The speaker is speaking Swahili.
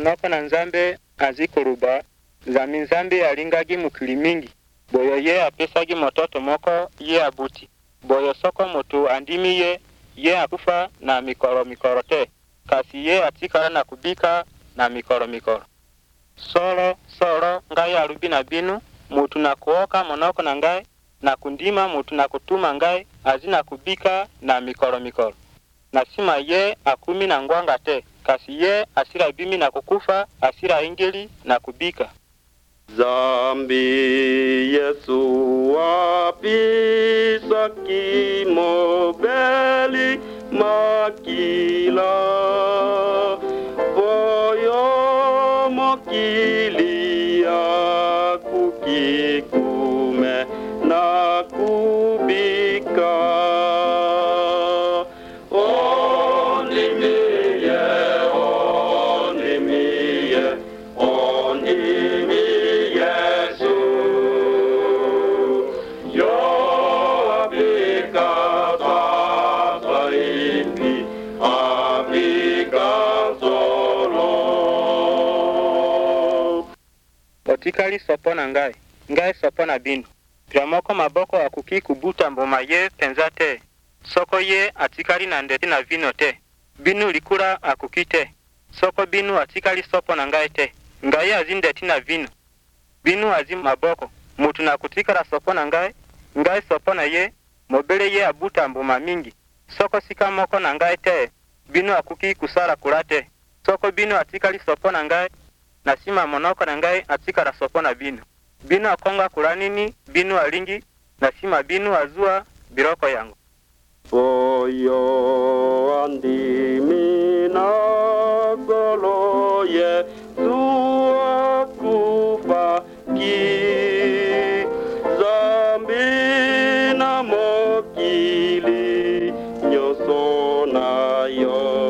monoko na nzambe azikuruba zami nzambe alingagi mukili mingi boyo ye apesagi mototo moko ye abuti boyo soko mutu andimi ye akufa na mikoro te kasi ye atikala na kubika na mikoro solo ngai arubi na binu mutu na kuoka monoko na ngai na kundima mutu na kutuma ngai azina kubika na mikoro nasima ye akumi na ngwanga te kasi ye asira bimi na kukufa asira ingeli na kubika Zambi Yesu apisa kimobeli makila Boyo mokilia kukikume na kubika Otikali sopo na ngai sopo na binu Piamoko maboko akuki kubuta mboma ye penzate Soko ye atikali na ndeti na vino te Binu likura akukite Soko binu atikali sopo na ngai te Ngai azindeti na vino Binu azim maboko Mutu na kutikala sopo na ngai sopo na ye Mobele ye abuta mboma mingi Soko sika moko na ngai te Binu akuki kusara kulate Soko binu atikali sopo na ngai Nasima monoko na ngai atikala sopo na binu Binu akonga kulanini binu alingi Nasima binu azua biroko yangu Boyo andimi na golo ye Zua kufa ki Zambi na mokili Nyoso na yo